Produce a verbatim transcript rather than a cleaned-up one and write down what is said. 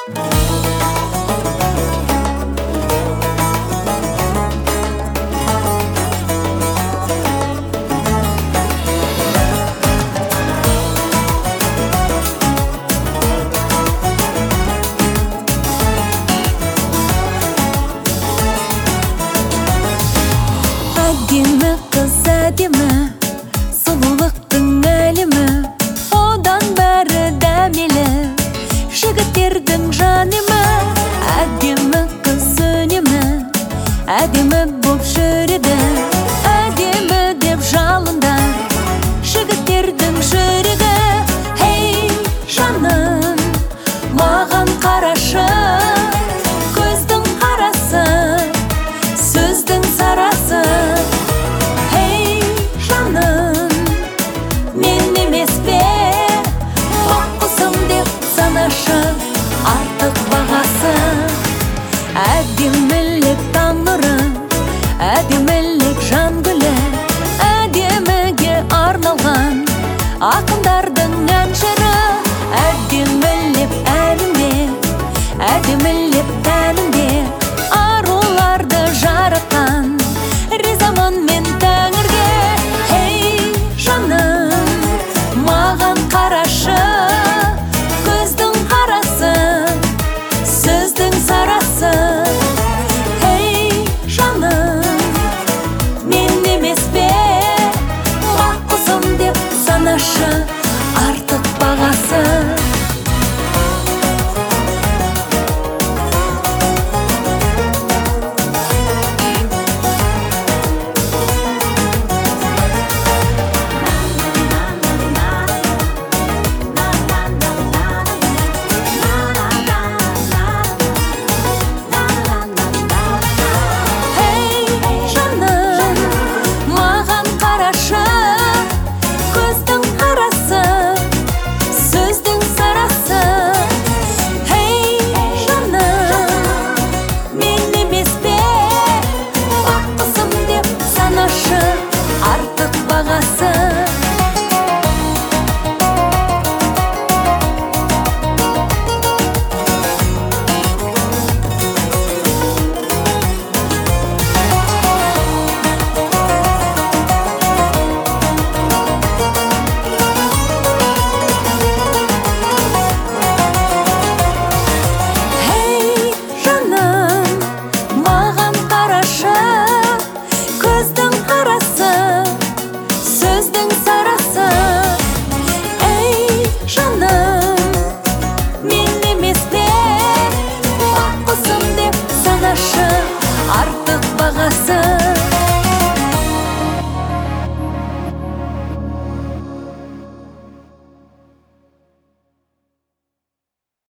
Әдемі қыз әдемі, сұлулықтың әлемі, одан бәрі дәмелі, жігіттердің жанымы. Әдемі қыз үнемі, әдемі боп жүреді, әдемі деп жалындар жігіттердің жүрегі. Хей, жаным, маған қарашы, көздің қарасы, сөздің сарасы. Артық бағасы әдемілік таң нұры, әдемілік жан гүлі, әдеміге арналған ақындардың ән жыры. Әдемілік әліңде, әдемілік тәніңде, аруларды жаратқан ризамын мен тәңірге. Хей, жаным, маған қарашы, көздің қарасы, сөздің сарасы. Хей, жаным, мен емес пе бақ құсым деп санашы, артық бағасы. Артық бағасы. Хей, жаным, маған қарашы, көздің қарасы, сөздің сарасы. Ей, жаным, мен емес пе бақ құсым деп санашы, артық бағасы.